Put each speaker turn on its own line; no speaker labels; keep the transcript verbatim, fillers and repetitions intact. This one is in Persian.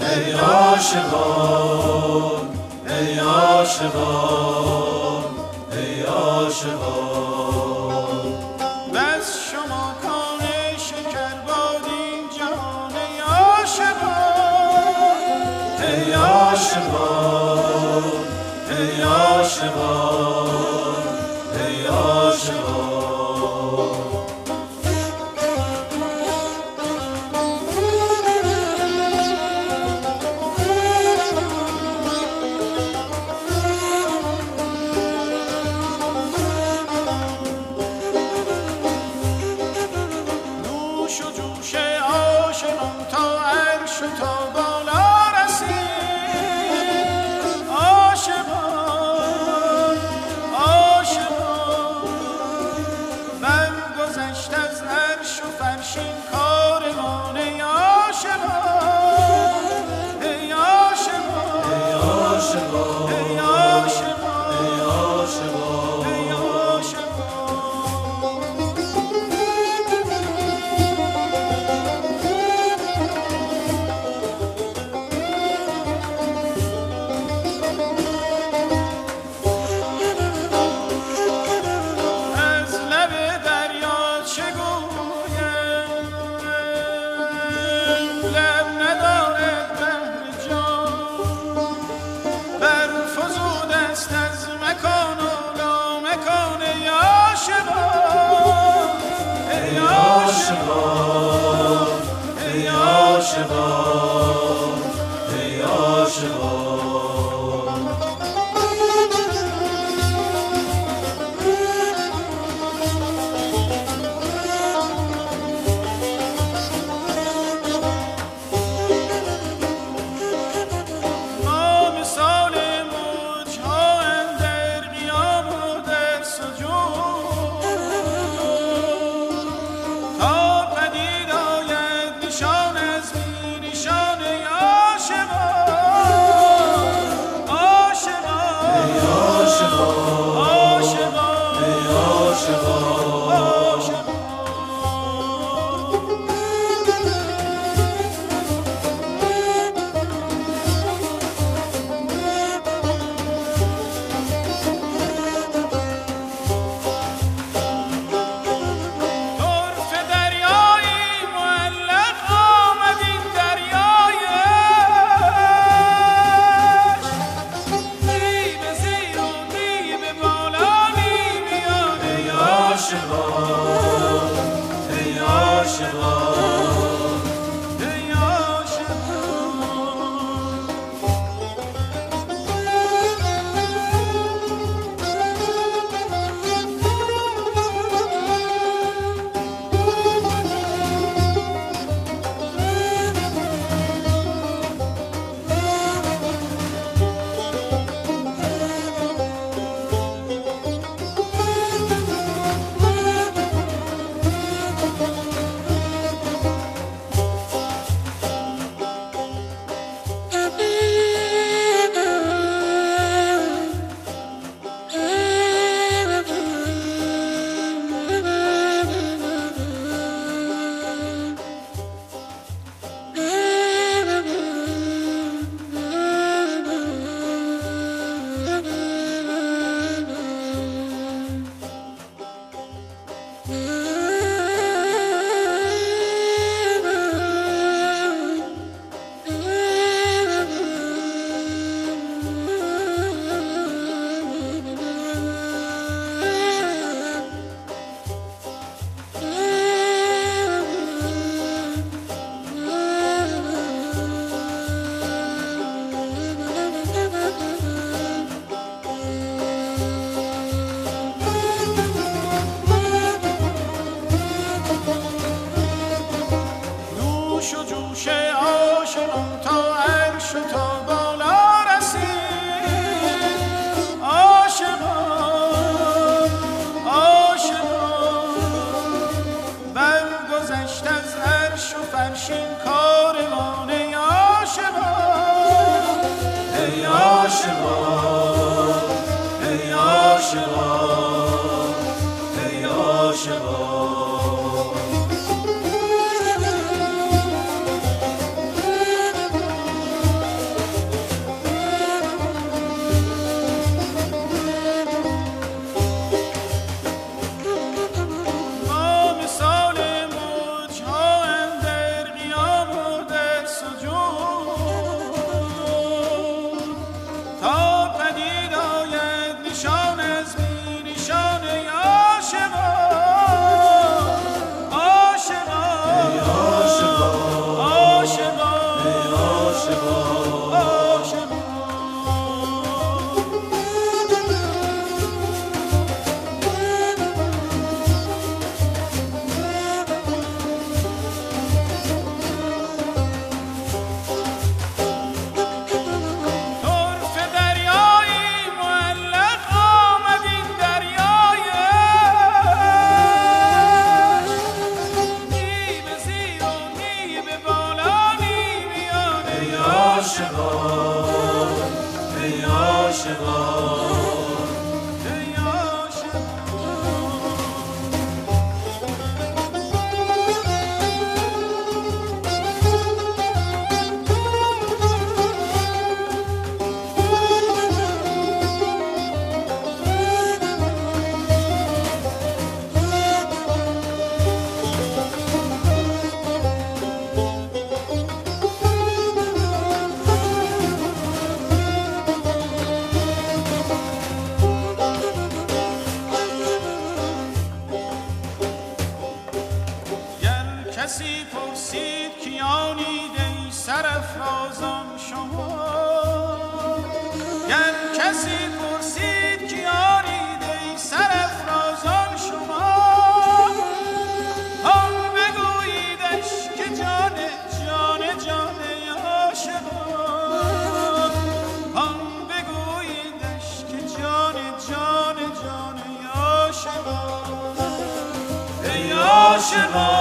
ای عاشقان ای عاشقان ای عاشقان
بس شما کان شکر باد این جهان ای عاشقان
ای عاشقان ای عاشقان ای عاشقان
نوش و جوش عاشقان تا عرش و تا بالا رسید عاشقان عاشقان من گذشت از عرش و فرش این کاروان ای عاشقان ای عاشقان
ای عاشقان
ای عاشقان
ای عاشقان
ای عاشقان از لب دریا چه گویم لب ندارد بحر جان برفزود است از مکان و لامکان ای عاشقان ای عاشقان
ای عاشقان ای عاشقان
ما مثال موج‌ها اندر قیام و در سجود تا پدید آید نشان از بی نشان ای عاشقان عاشقان
ای عاشقان
عاشقان
ای عاشقان
عاشقان طرف دریایی معلق آمد این دریای عشق نی به زیر و نی به بالا نی میان ای عاشقان
ای عاشقان ای عاشقان
ای عاشقان کسی پرسید کیانید ای سرافرازان شما گر کسی پرسید کیانید ای سرافرازان شما آن بگوییدش که جان جان جان عاشقان آن بگوییدش که جان جان جان عاشقان
ای عاشقان